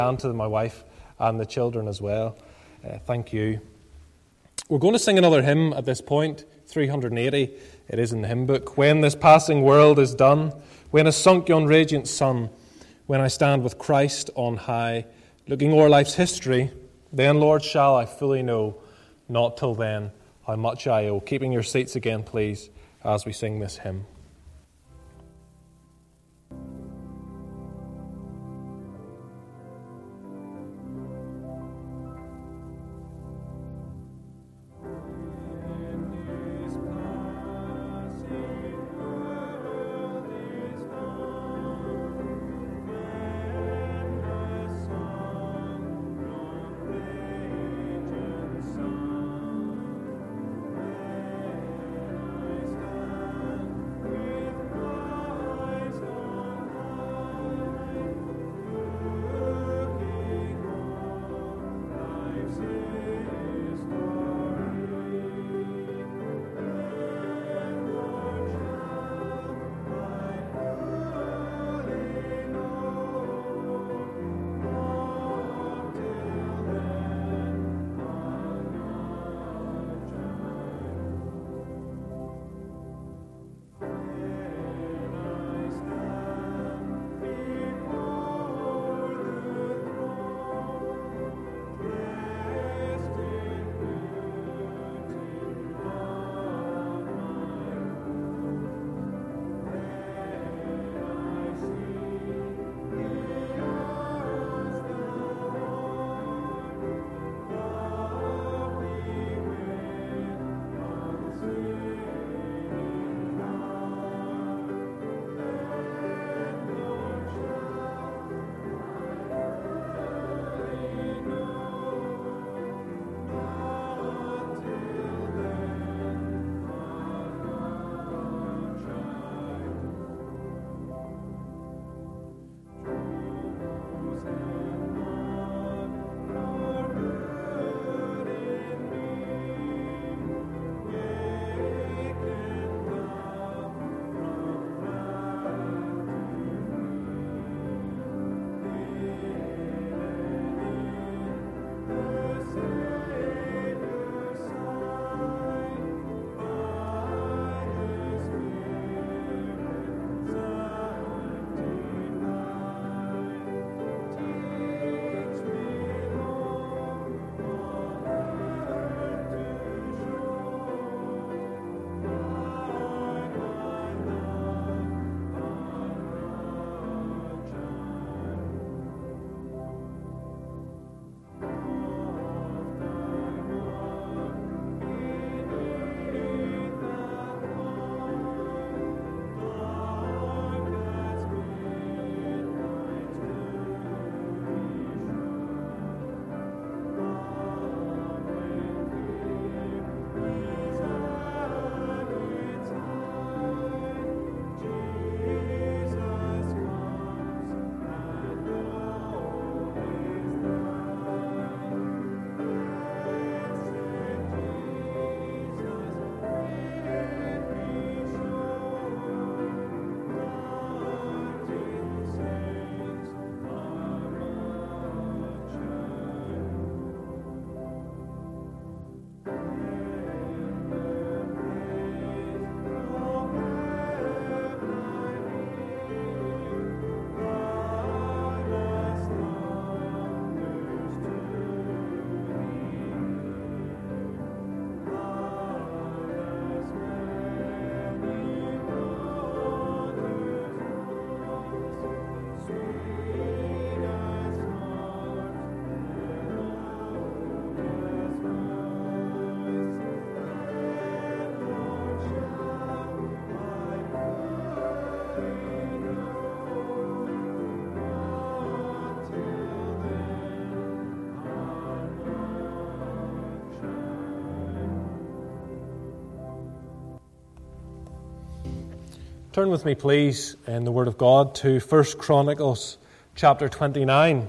and to my wife and the children as well. Thank you. We're going to sing another hymn at this point, 380. It is in the hymn book. When this passing world is done, when has sunk yon radiant sun, when I stand with Christ on high, looking o'er life's history, then, Lord, shall I fully know, not till then, how much I owe. Keeping your seats again, please, as we sing this hymn. Turn with me, please, in the Word of God to 1 Chronicles chapter 29.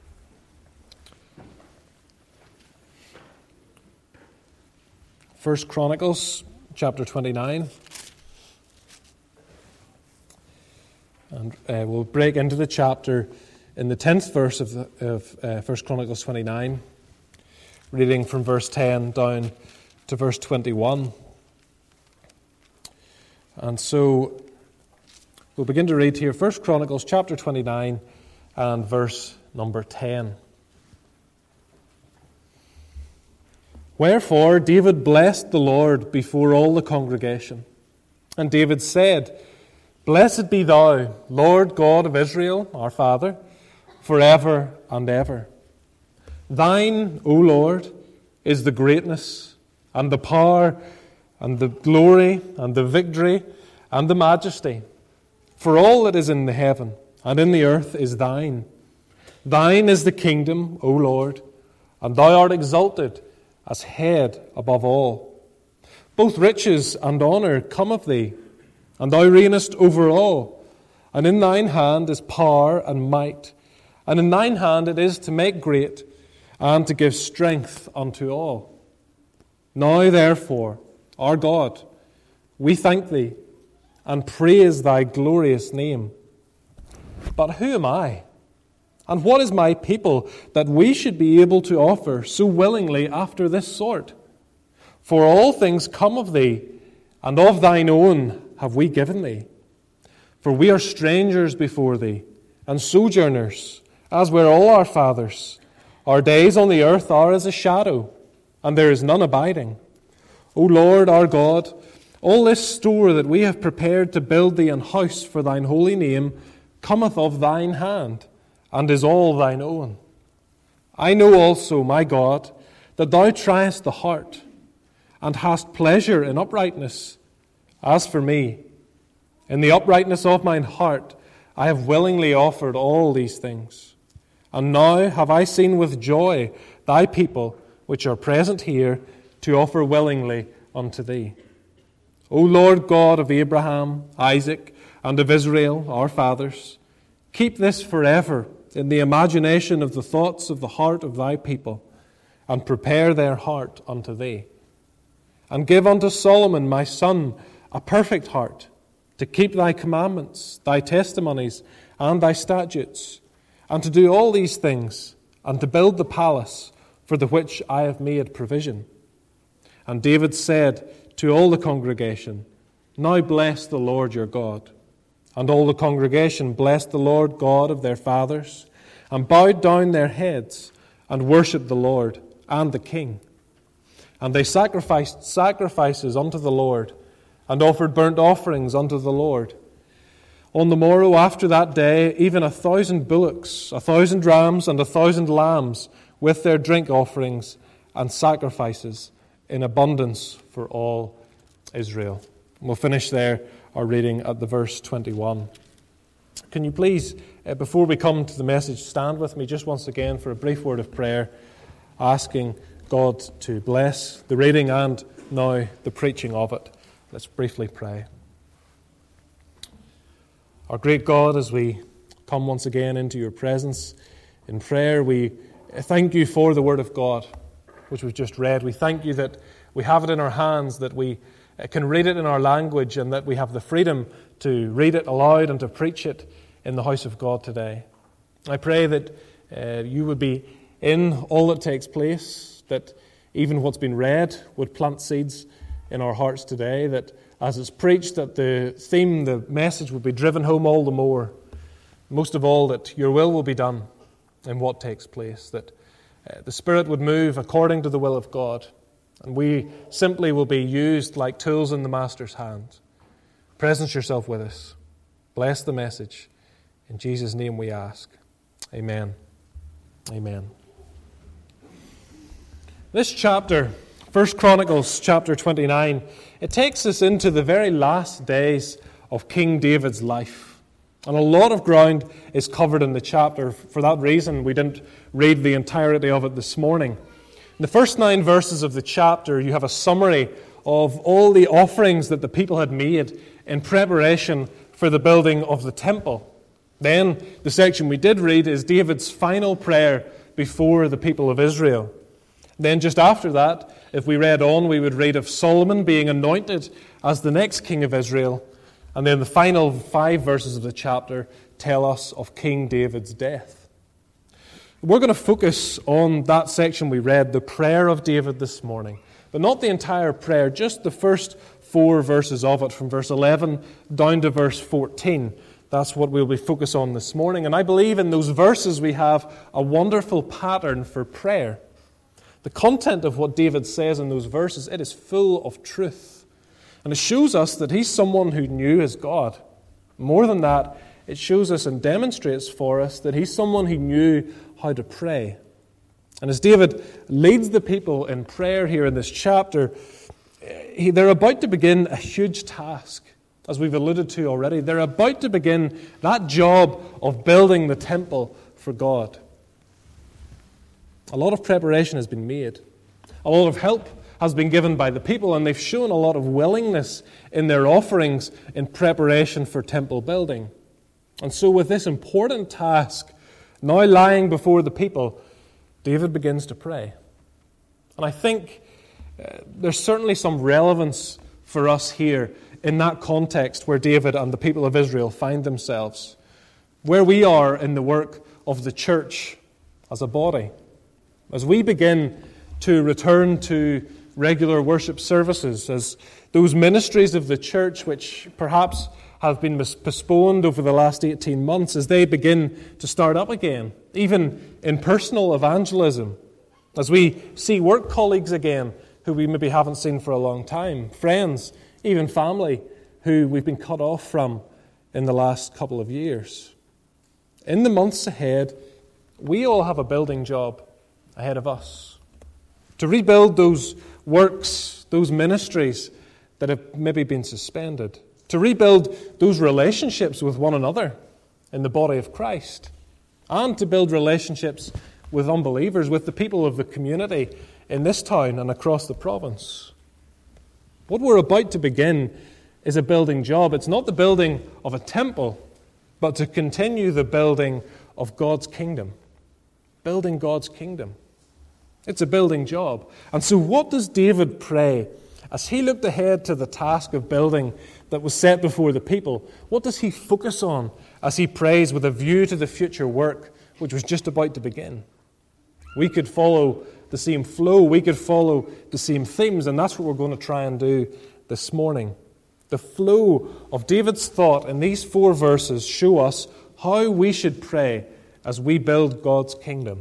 First Chronicles chapter 29. And we'll break into the chapter in the 10th verse of 1 Chronicles 29, reading from verse 10 down to verse 21. And so we'll begin to read here 1 Chronicles chapter 29 and verse number 10. Wherefore David blessed the Lord before all the congregation. And David said, Blessed be thou, Lord God of Israel, our Father, forever and ever. Thine, O Lord, is the greatness and the power and the glory and the victory and the majesty. For all that is in the heaven and in the earth is thine. Thine is the kingdom, O Lord, and thou art exalted as head above all. Both riches and honour come of thee, and thou reignest over all. And in thine hand is power and might, and in thine hand it is to make great, and to give strength unto all. Now therefore, our God, we thank thee, and praise thy glorious name. But who am I? And what is my people that we should be able to offer so willingly after this sort? For all things come of thee, and of thine own have we given thee. For we are strangers before thee, and sojourners, as were all our fathers. Our days on the earth are as a shadow, and there is none abiding. O Lord our God, all this store that we have prepared to build thee an house for thine holy name cometh of thine hand, and is all thine own. I know also, my God, that thou triest the heart, and hast pleasure in uprightness. As for me, in the uprightness of mine heart, I have willingly offered all these things. And now have I seen with joy thy people, which are present here, to offer willingly unto thee. O Lord God of Abraham, Isaac, and of Israel, our fathers, keep this forever in the imagination of the thoughts of the heart of thy people, and prepare their heart unto thee. And give unto Solomon my son a perfect heart, to keep thy commandments, thy testimonies, and thy statutes, and to do all these things, and to build the palace for the which I have made provision. And David said to all the congregation, Now bless the Lord your God. And all the congregation blessed the Lord God of their fathers, and bowed down their heads, and worshipped the Lord and the king. And they sacrificed sacrifices unto the Lord, and offered burnt offerings unto the Lord. On the morrow after that day, even 1,000 bullocks, 1,000 rams, and 1,000 lambs, with their drink offerings and sacrifices in abundance for all Israel. We'll finish there our reading at the verse 21. Can you please, before we come to the message, stand with me just once again for a brief word of prayer, asking God to bless the reading and now the preaching of it. Let's briefly pray. Our great God, as we come once again into your presence in prayer, we thank you for the Word of God, which we've just read. We thank you that we have it in our hands, that we can read it in our language, and that we have the freedom to read it aloud and to preach it in the house of God today. I pray that you would be in all that takes place, that even what's been read would plant seeds in our hearts today, that as it's preached, that the theme, the message would be driven home all the more. Most of all, that your will be done in what takes place, that the Spirit would move according to the will of God, and we simply will be used like tools in the Master's hand. Presence yourself with us. Bless the message. In Jesus' name we ask. Amen. Amen. This chapter, 1 Chronicles chapter 29, it takes us into the very last days of King David's life. And a lot of ground is covered in the chapter. For that reason, we didn't read the entirety of it this morning. In the first 9 verses of the chapter, you have a summary of all the offerings that the people had made in preparation for the building of the temple. Then, the section we did read is David's final prayer before the people of Israel. Then just after that, if we read on, we would read of Solomon being anointed as the next king of Israel. And then the final 5 verses of the chapter tell us of King David's death. We're going to focus on that section we read, the prayer of David this morning. But not the entire prayer, just the first 4 verses of it, from verse 11 down to verse 14. That's what we'll be focused on this morning. And I believe in those verses we have a wonderful pattern for prayer. The content of what David says in those verses, it is full of truth. And it shows us that he's someone who knew his God. More than that, it shows us and demonstrates for us that he's someone who knew how to pray. And as David leads the people in prayer here in this chapter, they're about to begin a huge task, as we've alluded to already. They're about to begin that job of building the temple for God. A lot of preparation has been made. A lot of help has been given by the people, and they've shown a lot of willingness in their offerings in preparation for temple building. And so with this important task now lying before the people, David begins to pray. And I think there's certainly some relevance for us here in that context where David and the people of Israel find themselves, where we are in the work of the church as a body. As we begin to return to regular worship services, as those ministries of the church which perhaps have been postponed over the last 18 months, as they begin to start up again, even in personal evangelism, as we see work colleagues again who we maybe haven't seen for a long time, friends, even family who we've been cut off from in the last couple of years. In the months ahead, we all have a building job ahead of us to rebuild those works, those ministries that have maybe been suspended, to rebuild those relationships with one another in the body of Christ, and to build relationships with unbelievers, with the people of the community in this town and across the province. What we're about to begin is a building job. It's not the building of a temple, but to continue the building of God's kingdom. Building God's kingdom. It's a building job. And so what does David pray as he looked ahead to the task of building that was set before the people? What does he focus on as he prays with a view to the future work which was just about to begin? We could follow the same flow, we could follow the same themes, and that's what we're going to try and do this morning. The flow of David's thought in these 4 verses show us how we should pray as we build God's kingdom.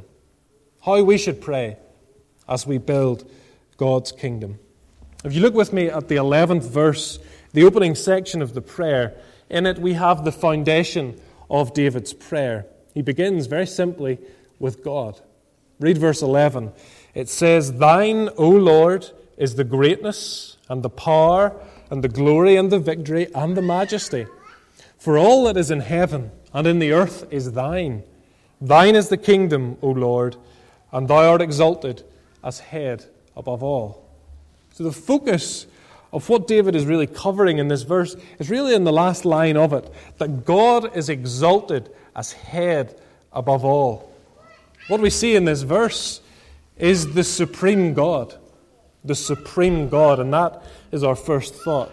How we should pray as we build God's kingdom. If you look with me at the 11th verse, the opening section of the prayer, in it we have the foundation of David's prayer. He begins very simply with God. Read verse 11. It says, "Thine, O Lord, is the greatness and the power and the glory and the victory and the majesty. For all that is in heaven and in the earth is thine. Thine is the kingdom, O Lord, and thou art exalted as head above all." So the focus of what David is really covering in this verse is really in the last line of it, that God is exalted as head above all. What we see in this verse is the supreme God. The supreme God, and that is our first thought.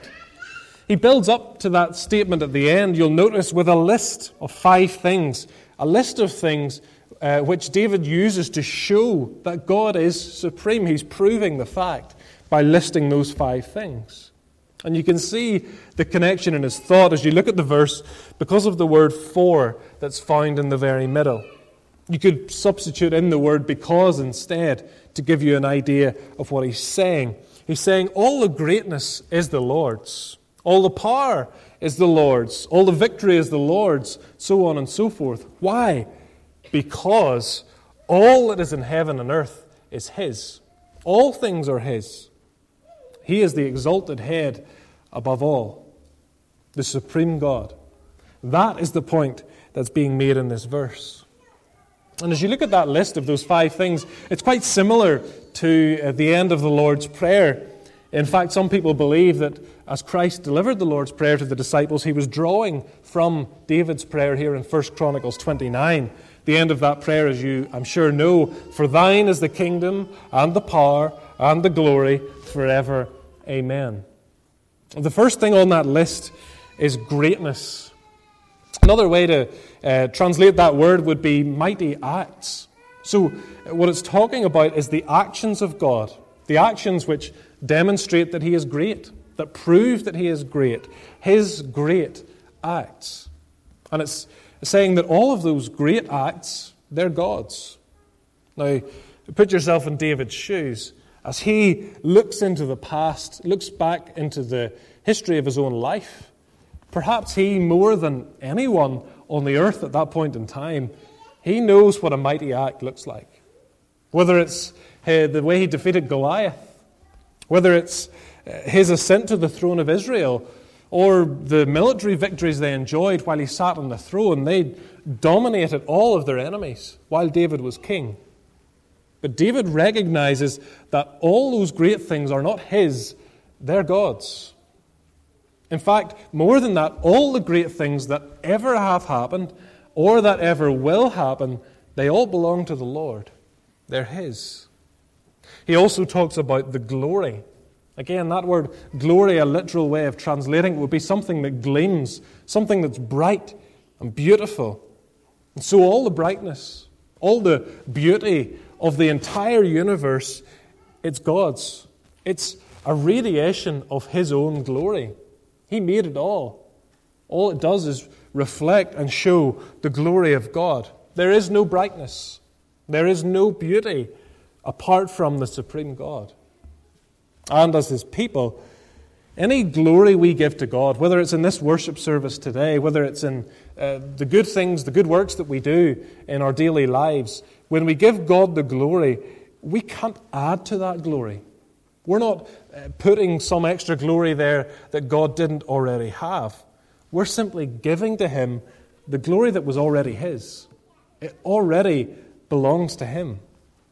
He builds up to that statement at the end, you'll notice, with a list of 5 things, a list of things which David uses to show that God is supreme. He's proving the fact by listing those 5 things. And you can see the connection in his thought as you look at the verse because of the word "for" that's found in the very middle. You could substitute in the word "because" instead to give you an idea of what he's saying. He's saying all the greatness is the Lord's. All the power is the Lord's. All the victory is the Lord's, so on and so forth. Why? Because all that is in heaven and earth is His. All things are His. He is the exalted head above all, the supreme God. That is the point that's being made in this verse. And as you look at that list of those 5 things, it's quite similar to the end of the Lord's Prayer. In fact, some people believe that as Christ delivered the Lord's Prayer to the disciples, He was drawing from David's prayer here in 1 Chronicles 29. The end of that prayer, as you, I'm sure, know, "For thine is the kingdom and the power and the glory forever. Amen." The first thing on that list is greatness. Another way to translate that word would be mighty acts, So what it's talking about is the actions of God, the actions which demonstrate that he is great, that prove that he is great, his great acts. And it's saying that all of those great acts, they're God's. Now, put yourself in David's shoes. As he looks into the past, looks back into the history of his own life, perhaps he, more than anyone on the earth at that point in time, he knows what a mighty act looks like. Whether it's the way he defeated Goliath, whether it's his ascent to the throne of Israel, or the military victories they enjoyed while he sat on the throne. They dominated all of their enemies while David was king. But David recognizes that all those great things are not his, they're God's. In fact, more than that, all the great things that ever have happened or that ever will happen, they all belong to the Lord. They're his. He also talks about the glory. Again, that word glory, a literal way of translating it, would be something that gleams, something that's bright and beautiful. And so all the brightness, all the beauty of the entire universe, it's God's. It's a radiation of his own glory. He made it all. All it does is reflect and show the glory of God. There is no brightness. There is no beauty apart from the supreme God. And as his people, any glory we give to God, whether it's in this worship service today, whether it's in the good things, the good works that we do in our daily lives, when we give God the glory, we can't add to that glory. We're not putting some extra glory there that God didn't already have. We're simply giving to him the glory that was already his. It already belongs to him.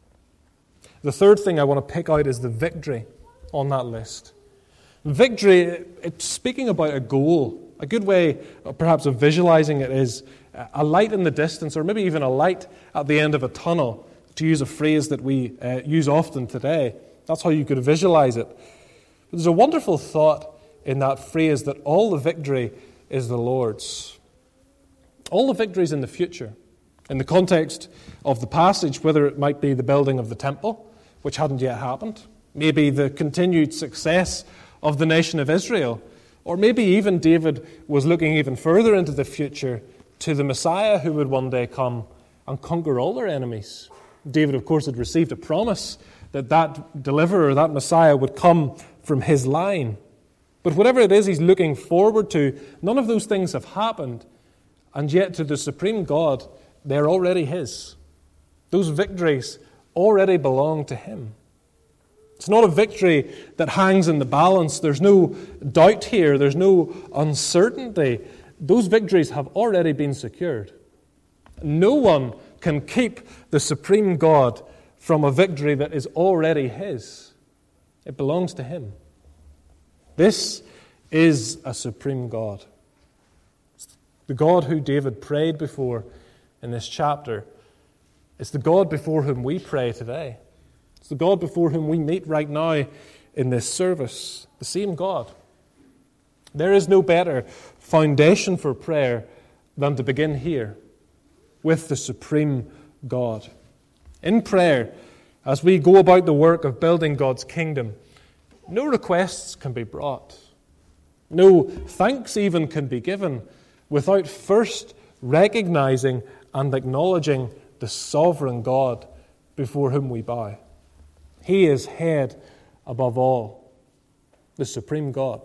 The third thing I want to pick out is the victory on that list. Victory, it's speaking about a goal. A good way, perhaps, of visualizing it is a light in the distance, or maybe even a light at the end of a tunnel, to use a phrase that we use often today. That's how you could visualize it. But there's a wonderful thought in that phrase that all the victory is the Lord's. All the victories in the future. In the context of the passage, whether it might be the building of the temple, which hadn't yet happened, maybe the continued success of the nation of Israel, or maybe even David was looking even further into the future to the Messiah who would one day come and conquer all their enemies. David, of course, had received a promise that that deliverer, that Messiah, would come from his line. But whatever it is he's looking forward to, none of those things have happened, and yet to the supreme God, they're already his. Those victories already belong to him. It's not a victory that hangs in the balance. There's no doubt here. There's no uncertainty. Those victories have already been secured. No one can keep the supreme God from a victory that is already his. It belongs to him. This is a supreme God. It's the God who David prayed before in this chapter. It's the God before whom we pray today. It's the God before whom we meet right now in this service. The same God. There is no better foundation for prayer than to begin here with the supreme God. In prayer, as we go about the work of building God's kingdom, no requests can be brought. No thanks even can be given without first recognizing and acknowledging the sovereign God before whom we bow. He is head above all, the supreme God.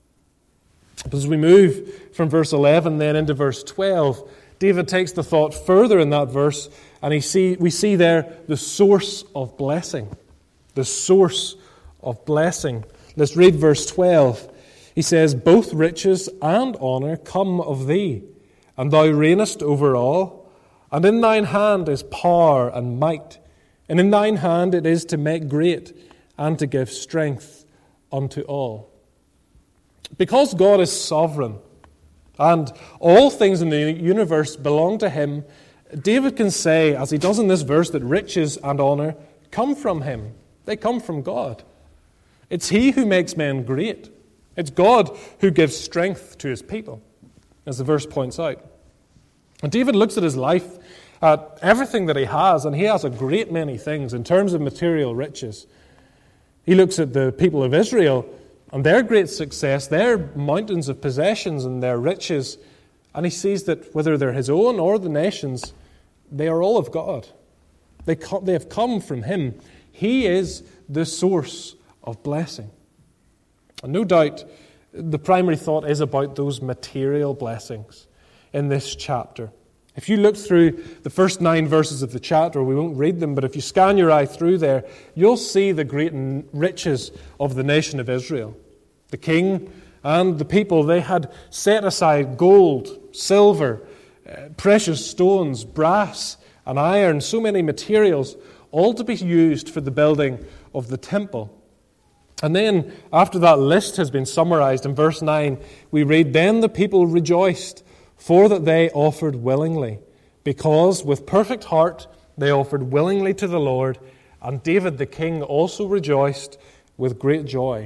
But as we move from verse 11 then into verse 12, David takes the thought further in that verse, and we see there the source of blessing. The source of blessing. Let's read verse 12. He says, "Both riches and honour come of thee, and thou reignest over all. And in thine hand is power and might, and in thine hand it is to make great and to give strength unto all." Because God is sovereign, and all things in the universe belong to him, David can say, as he does in this verse, that riches and honour come from him. They come from God. It's he who makes men great. It's God who gives strength to his people, as the verse points out. And David looks at his life at everything that he has, and he has a great many things in terms of material riches. He looks at the people of Israel and their great success, their mountains of possessions and their riches, and he sees that whether they're his own or the nations, they are all of God. They have come from him. He is the source of blessing. And no doubt, the primary thought is about those material blessings in this chapter. If you look through the first 9 verses of the chapter, we won't read them, but if you scan your eye through there, you'll see the great riches of the nation of Israel. The king and the people, they had set aside gold, silver, precious stones, brass and iron, so many materials, all to be used for the building of the temple. And then, after that list has been summarized in verse 9, we read, "Then the people rejoiced, for that they offered willingly, because with perfect heart they offered willingly to the Lord, and David the king also rejoiced with great joy."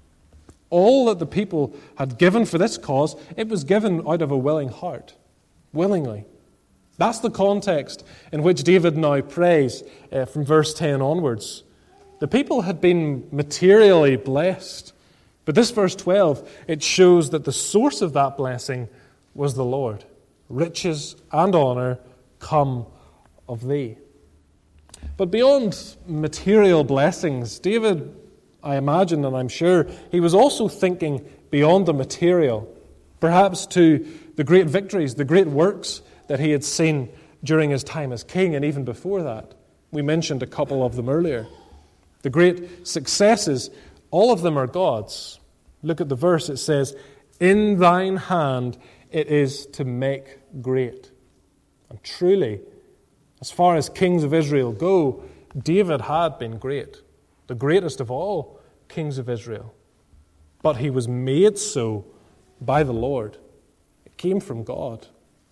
All that the people had given for this cause, it was given out of a willing heart, willingly. That's the context in which David now prays from verse 10 onwards. The people had been materially blessed, but this verse 12, it shows that the source of that blessing was the Lord. Riches and honor come of thee. But beyond material blessings, David, I imagine and I'm sure, he was also thinking beyond the material, perhaps to the great victories, the great works that he had seen during his time as king and even before that. We mentioned a couple of them earlier. The great successes, all of them are God's. Look at the verse, it says, "In thine hand it is to make great." And truly, as far as kings of Israel go, David had been great, the greatest of all kings of Israel. But he was made so by the Lord. It came from God.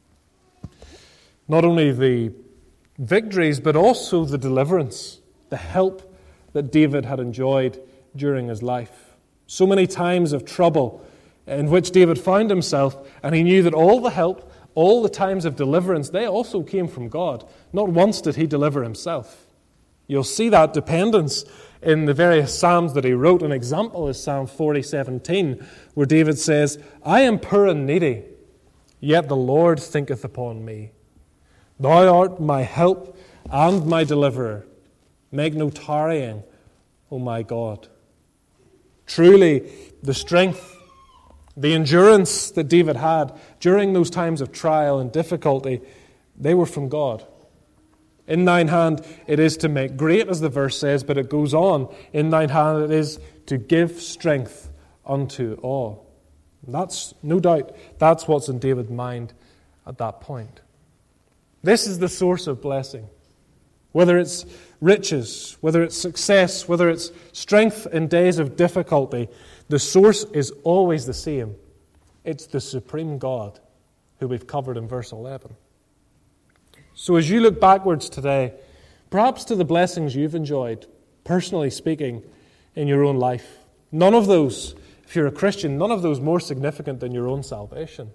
Not only the victories, but also the deliverance, the help that David had enjoyed during his life. So many times of trouble in which David found himself, and he knew that all the help, all the times of deliverance, they also came from God. Not once did he deliver himself. You'll see that dependence in the various psalms that he wrote. An example is Psalm 40:17, where David says, "I am poor and needy, yet the Lord thinketh upon me. Thou art my help and my deliverer. Make no tarrying, O my God." Truly, the strength, the endurance that David had during those times of trial and difficulty, they were from God. In thine hand it is to make great, as the verse says, but it goes on. In thine hand it is to give strength unto all. And that's, no doubt, that's what's in David's mind at that point. This is the source of blessing. Whether it's riches, whether it's success, whether it's strength in days of difficulty, the source is always the same. It's the supreme God, who we've covered in verse 11. So as you look backwards today, perhaps to the blessings you've enjoyed, personally speaking, in your own life, none of those, if you're a Christian, none of those more significant than your own salvation.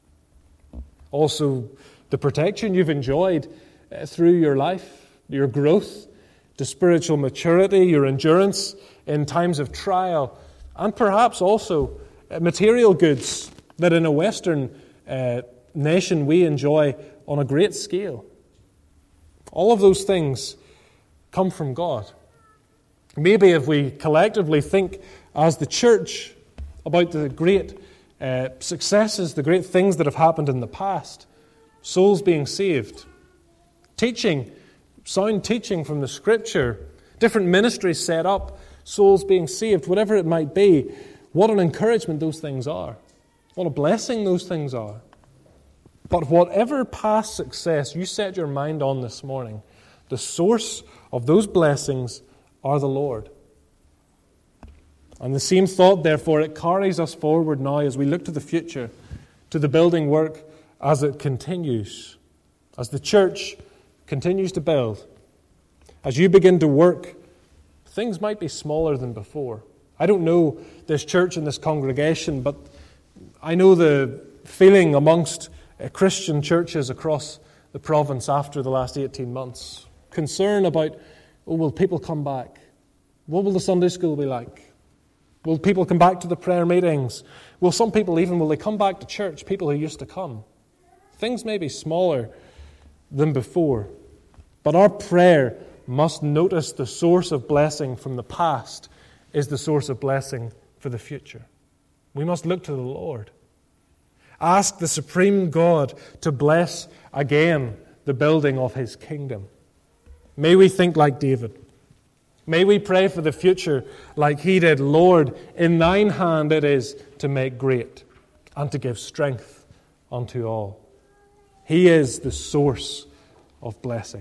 Also, the protection you've enjoyed through your life, your growth to spiritual maturity, your endurance in times of trial, and perhaps also material goods that in a Western nation we enjoy on a great scale. All of those things come from God. Maybe if we collectively think as the church about the great successes, the great things that have happened in the past, souls being saved, teaching, sound teaching from the Scripture, different ministries set up, souls being saved, whatever it might be, what an encouragement those things are. What a blessing those things are. But whatever past success you set your mind on this morning, the source of those blessings are the Lord. And the same thought, therefore, it carries us forward now as we look to the future, to the building work as it continues, as the church continues to build. As you begin to work, things might be smaller than before. I don't know this church and this congregation, but I know the feeling amongst Christian churches across the province after the last 18 months. Concern about, will people come back? What will the Sunday school be like? Will people come back to the prayer meetings? Will some people even, will they come back to church, people who used to come? Things may be smaller than before, but our prayer must notice the source of blessing from the past is the source of blessing for the future. We must look to the Lord. Ask the supreme God to bless again the building of His kingdom. May we think like David. May we pray for the future like he did. Lord, in thine hand it is to make great and to give strength unto all. He is the source of blessing.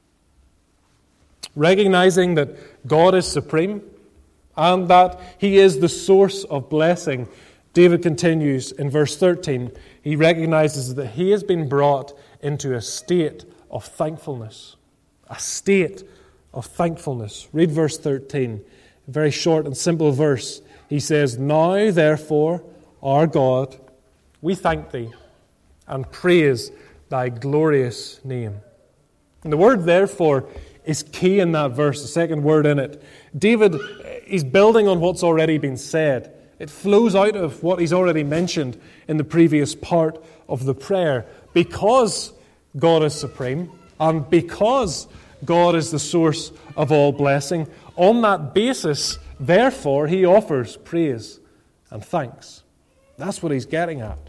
Recognizing that God is supreme and that He is the source of blessing, David continues in verse 13. He recognizes that he has been brought into a state of thankfulness. A state of thankfulness. Read verse 13. A very short and simple verse. He says, Now therefore, our God, we thank Thee and praise Thy glorious name. And the word therefore is key in that verse, the second word in it. David is building on what's already been said. It flows out of what he's already mentioned in the previous part of the prayer. Because God is supreme, and because God is the source of all blessing, on that basis, therefore, he offers praise and thanks. That's what he's getting at.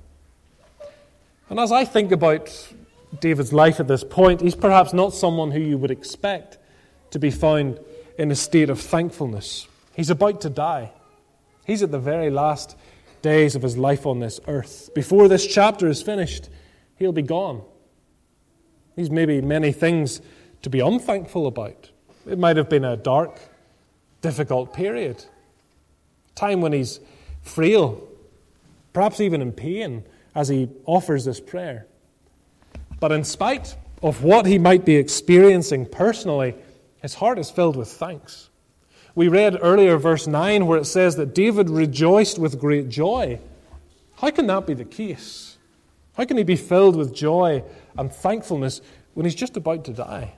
And as I think about David's life at this point, he's perhaps not someone who you would expect to be found in a state of thankfulness. He's about to die. He's at the very last days of his life on this earth. Before this chapter is finished, he'll be gone. He's maybe many things to be unthankful about. It might have been a dark, difficult period. Time when he's frail, perhaps even in pain, as he offers this prayer. But in spite of what he might be experiencing personally, his heart is filled with thanks. We read earlier verse 9 where it says that David rejoiced with great joy. How can that be the case? How can he be filled with joy and thankfulness when he's just about to die?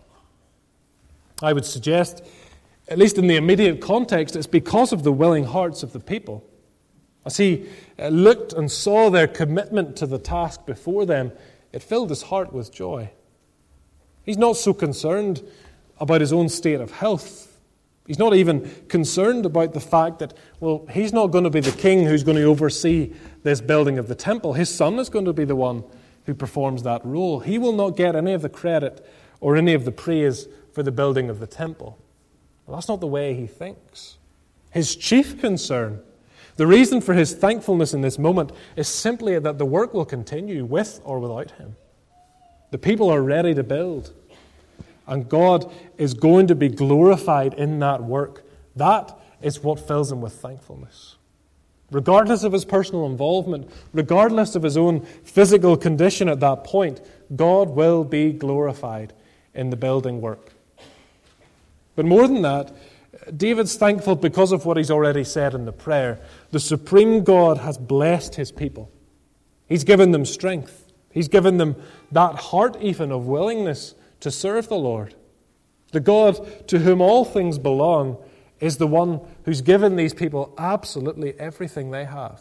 I would suggest, at least in the immediate context, it's because of the willing hearts of the people. As he looked and saw their commitment to the task before them, it filled his heart with joy. He's not so concerned about his own state of health. He's not even concerned about the fact that, well, he's not going to be the king who's going to oversee this building of the temple. His son is going to be the one who performs that role. He will not get any of the credit or any of the praise for the building of the temple. Well, that's not the way he thinks. His chief concern, the reason for his thankfulness in this moment, is simply that the work will continue with or without him. The people are ready to build. And God is going to be glorified in that work. That is what fills him with thankfulness. Regardless of his personal involvement, regardless of his own physical condition at that point, God will be glorified in the building work. But more than that, David's thankful because of what he's already said in the prayer. The supreme God has blessed his people. He's given them strength. He's given them that heart even of willingness to serve the Lord. The God to whom all things belong is the one who's given these people absolutely everything they have.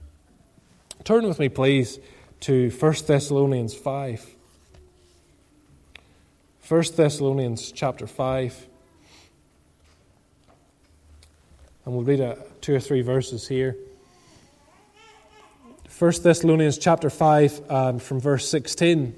Turn with me, please, to 1 Thessalonians 5. 1 Thessalonians chapter 5. And we'll read 2 or 3 verses here. 1 Thessalonians chapter 5 and from verse 16.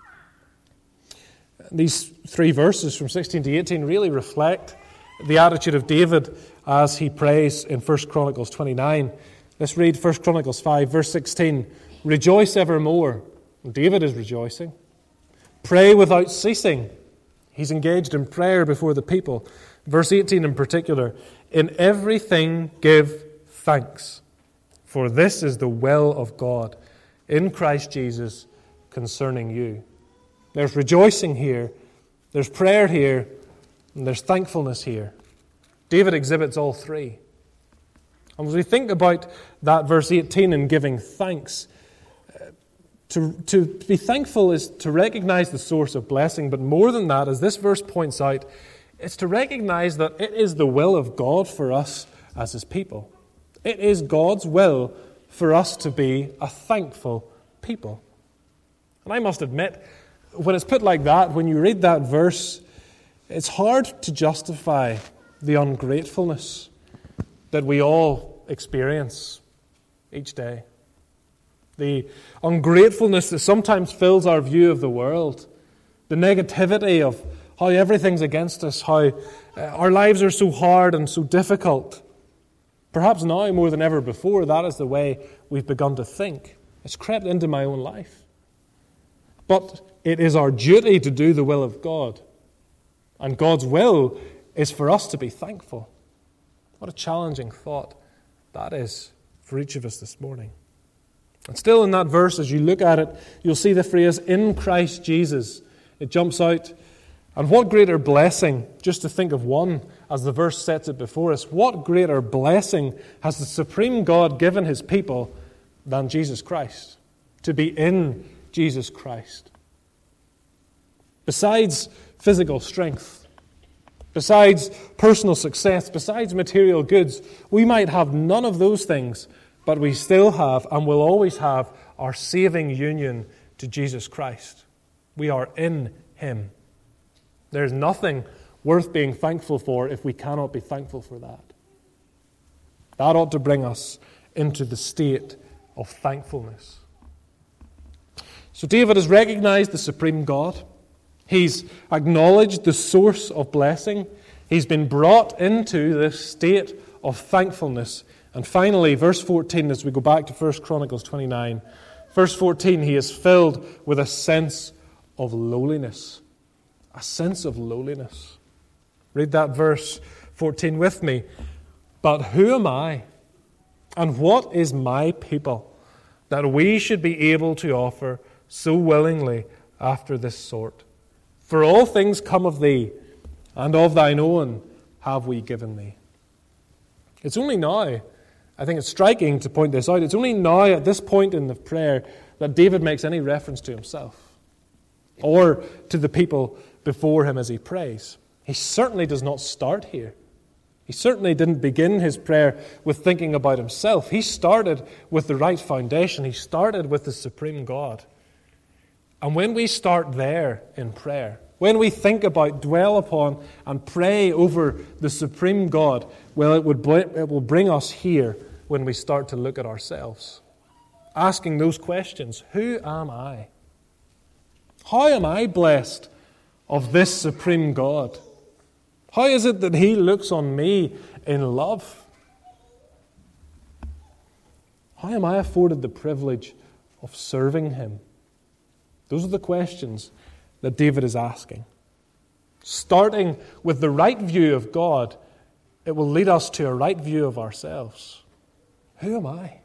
These 3 verses from 16 to 18 really reflect the attitude of David as he prays in 1 Chronicles 29. Let's read 1 Chronicles 5, verse 16. Rejoice evermore. David is rejoicing. Pray without ceasing. He's engaged in prayer before the people. Verse 18 in particular. In everything give thanks, for this is the will of God in Christ Jesus concerning you. There's rejoicing here, there's prayer here, and there's thankfulness here. David exhibits all 3. And as we think about that verse 18 in giving thanks, To be thankful is to recognize the source of blessing, but more than that, as this verse points out, it's to recognize that it is the will of God for us as His people. It is God's will for us to be a thankful people. And I must admit, when it's put like that, when you read that verse, it's hard to justify the ungratefulness that we all experience each day. The ungratefulness that sometimes fills our view of the world. The negativity of how everything's against us, how our lives are so hard and so difficult. Perhaps now more than ever before, that is the way we've begun to think. It's crept into my own life. But it is our duty to do the will of God. And God's will is for us to be thankful. What a challenging thought that is for each of us this morning. And still in that verse, as you look at it, you'll see the phrase, in Christ Jesus. It jumps out. And what greater blessing, just to think of one, as the verse sets it before us, what greater blessing has the supreme God given His people than Jesus Christ? To be in Jesus Christ. Besides physical strength, besides personal success, besides material goods, we might have none of those things, but we still have and will always have our saving union to Jesus Christ. We are in Him. There's nothing worth being thankful for if we cannot be thankful for that. That ought to bring us into the state of thankfulness. So David has recognized the supreme God. He's acknowledged the source of blessing. He's been brought into this state of thankfulness. And finally, verse 14, as we go back to 1 Chronicles 29, verse 14, he is filled with a sense of lowliness. A sense of lowliness. Read that verse 14 with me. But who am I, and what is my people, that we should be able to offer so willingly after this sort? For all things come of thee, and of thine own have we given thee. It's only now, I think it's striking to point this out, it's only now at this point in the prayer that David makes any reference to himself or to the people before him as he prays. He certainly does not start here. He certainly didn't begin his prayer with thinking about himself. He started with the right foundation. He started with the supreme God. And when we start there in prayer, when we think about, dwell upon, and pray over the supreme God, well, it will bring us here when we start to look at ourselves. Asking those questions, who am I? How am I blessed of this supreme God? How is it that He looks on me in love? How am I afforded the privilege of serving Him? Those are the questions that David is asking. Starting with the right view of God, it will lead us to a right view of ourselves. Who am I?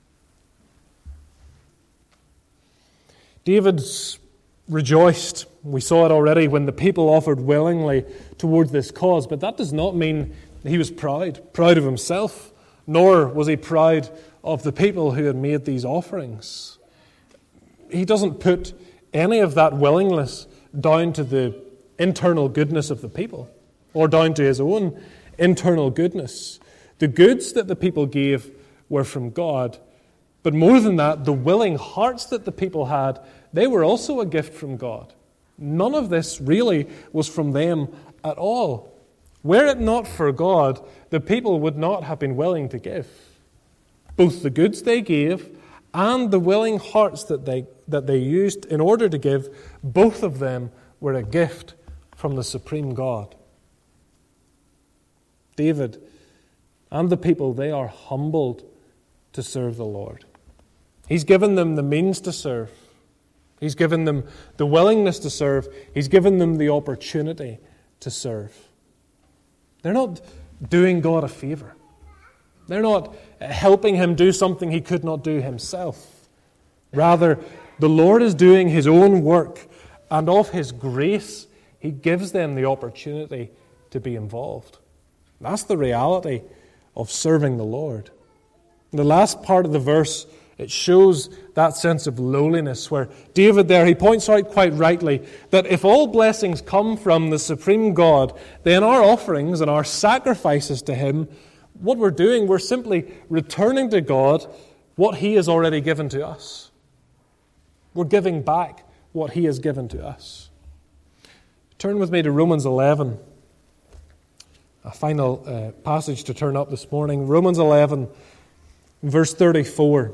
David's rejoiced. We saw it already when the people offered willingly towards this cause, but that does not mean he was proud of himself, nor was he proud of the people who had made these offerings. He doesn't put any of that willingness down to the internal goodness of the people or down to his own internal goodness. The goods that the people gave were from God, but more than that, the willing hearts that the people had, they were also a gift from God. None of this really was from them at all. Were it not for God, the people would not have been willing to give. Both the goods they gave and the willing hearts that they used in order to give, both of them were a gift from the supreme God. David and the people, they are humbled to serve the Lord. He's given them the means to serve. He's given them the willingness to serve. He's given them the opportunity to serve. They're not doing God a favor. They're not helping Him do something He could not do Himself. Rather, the Lord is doing His own work, and of His grace, He gives them the opportunity to be involved. That's the reality of serving the Lord. The last part of the verse It shows that sense of lowliness where David there, he points out quite rightly that if all blessings come from the supreme God, then our offerings and our sacrifices to him, what we're doing, we're simply returning to God what he has already given to us. We're giving back what he has given to us. Turn with me to Romans 11, a final passage to turn up this morning. Romans 11, verse 34.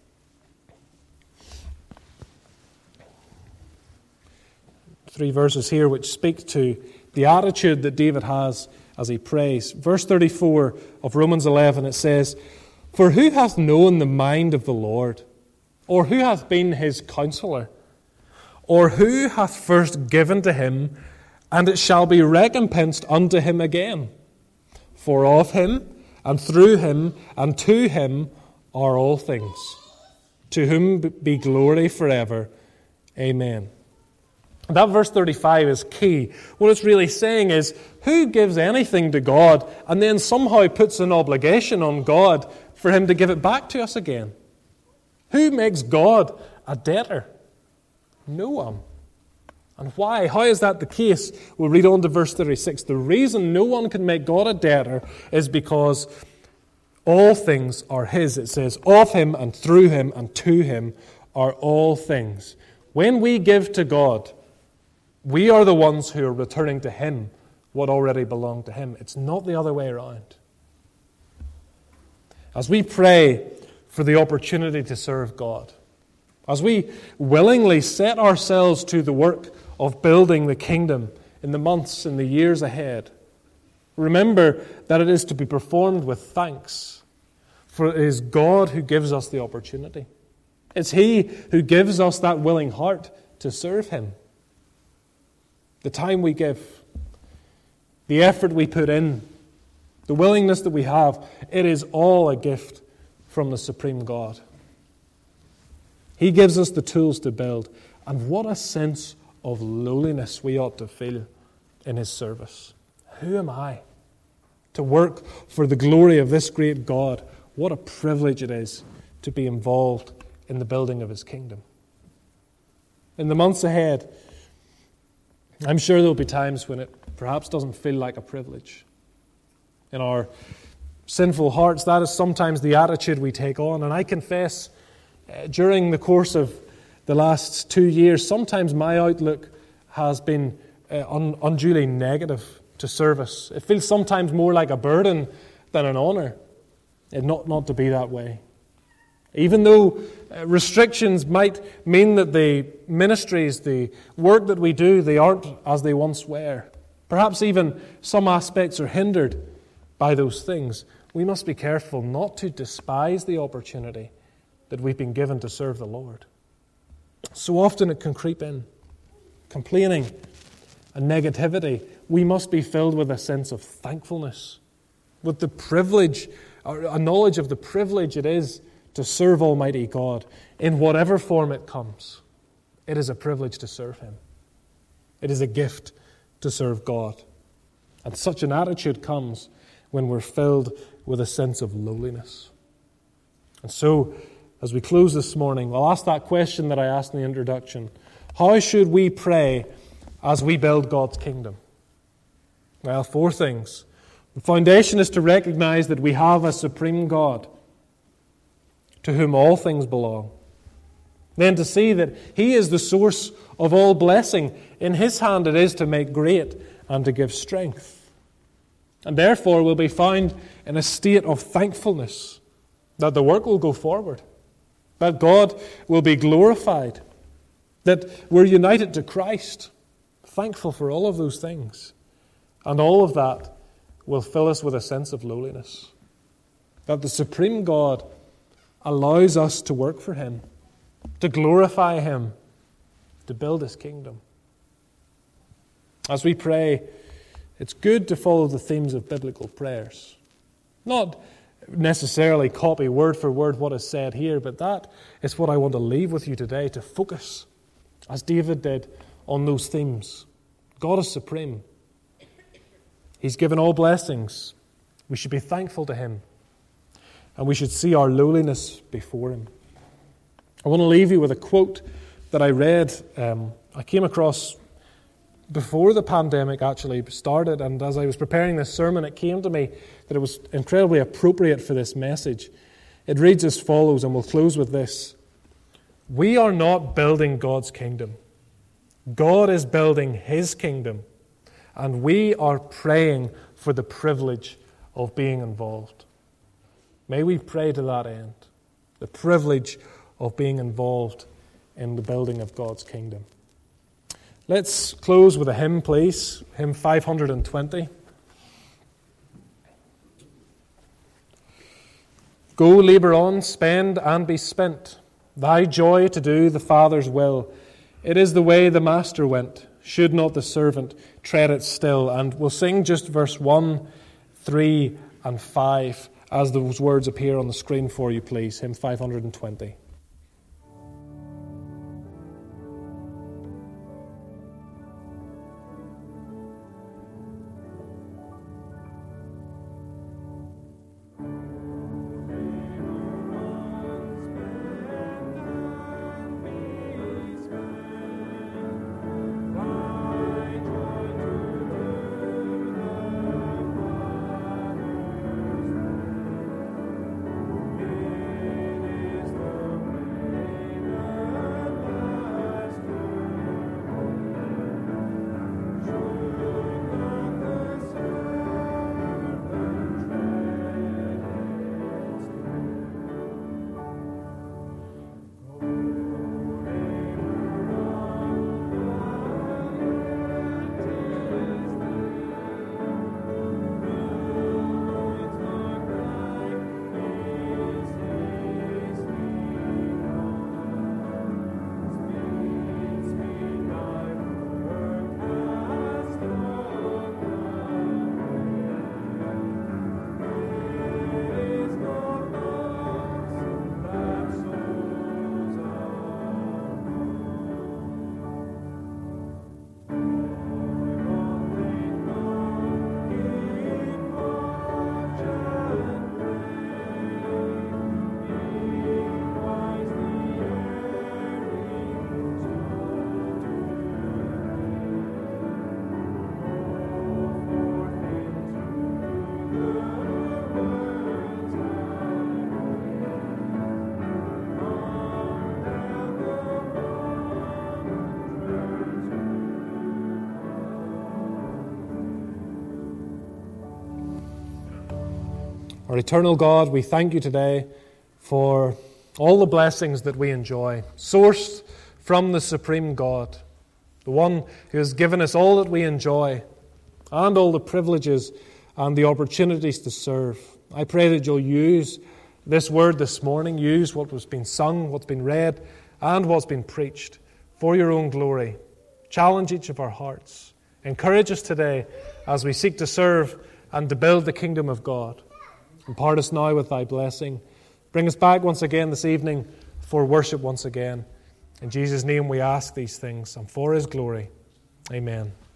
Three verses here which speak to the attitude that David has as he prays. Verse 34 of Romans 11, it says, "For who hath known the mind of the Lord? Or who hath been his counselor? Or who hath first given to him, and it shall be recompensed unto him again? For of him, and through him, and to him are all things. To whom be glory forever. Amen." That verse 35 is key. What it's really saying is, who gives anything to God and then somehow puts an obligation on God for him to give it back to us again? Who makes God a debtor? No one. And why? How is that the case? We'll read on to verse 36. The reason no one can make God a debtor is because all things are his. It says, of him and through him and to him are all things. When we give to God, we are the ones who are returning to him what already belonged to him. It's not the other way around. As we pray for the opportunity to serve God, as we willingly set ourselves to the work of building the kingdom in the months and the years ahead, remember that it is to be performed with thanks, for it is God who gives us the opportunity. It's he who gives us that willing heart to serve him. The time we give, the effort we put in, the willingness that we have, it is all a gift from the supreme God. He gives us the tools to build. And what a sense of lowliness we ought to feel in his service. Who am I to work for the glory of this great God? What a privilege it is to be involved in the building of his kingdom. In the months ahead, I'm sure there will be times when it perhaps doesn't feel like a privilege. In our sinful hearts, that is sometimes the attitude we take on. And I confess, during the course of the last 2 years, sometimes my outlook has been unduly negative to service. It feels sometimes more like a burden than an honour. And not to be that way. Even though restrictions might mean that the ministries, the work that we do, they aren't as they once were. Perhaps even some aspects are hindered by those things. We must be careful not to despise the opportunity that we've been given to serve the Lord. So often it can creep in. Complaining and negativity. We must be filled with a sense of thankfulness, with the privilege, or a knowledge of the privilege it is to serve Almighty God in whatever form it comes. It is a privilege to serve him. It is a gift to serve God. And such an attitude comes when we're filled with a sense of lowliness. And so, as we close this morning, I'll ask that question that I asked in the introduction. How should we pray as we build God's kingdom? Well, 4 things. The foundation is to recognize that we have a supreme God to whom all things belong. Then to see that he is the source of all blessing. In his hand it is to make great and to give strength. And therefore we'll be found in a state of thankfulness that the work will go forward, that God will be glorified, that we're united to Christ. Thankful for all of those things. And all of that will fill us with a sense of lowliness. That the supreme God allows us to work for him, to glorify him, to build his kingdom. As we pray, it's good to follow the themes of biblical prayers. Not necessarily copy word for word what is said here, but that is what I want to leave with you today, to focus, as David did, on those themes. God is supreme. He's given all blessings. We should be thankful to him. And we should see our lowliness before him. I want to leave you with a quote that I read. I came across before the pandemic actually started, and as I was preparing this sermon, it came to me that it was incredibly appropriate for this message. It reads as follows, and we'll close with this. We are not building God's kingdom. God is building His kingdom, and we are praying for the privilege of being involved. May we pray to that end, the privilege of being involved in the building of God's kingdom. Let's close with a hymn, please. Hymn 520. Go, labour on, spend and be spent. Thy joy to do the Father's will. It is the way the Master went. Should not the servant tread it still? And we'll sing just verse 1, 3 and 5 as those words appear on the screen for you, please. Hymn 520. Our eternal God, we thank you today for all the blessings that we enjoy, sourced from the supreme God, the one who has given us all that we enjoy and all the privileges and the opportunities to serve. I pray that you'll use this word this morning, use what was being sung, what's been read, and what's been preached for your own glory. Challenge each of our hearts. Encourage us today as we seek to serve and to build the kingdom of God. Impart us now with thy blessing. Bring us back once again this evening for worship once again. In Jesus' name we ask these things and for his glory. Amen.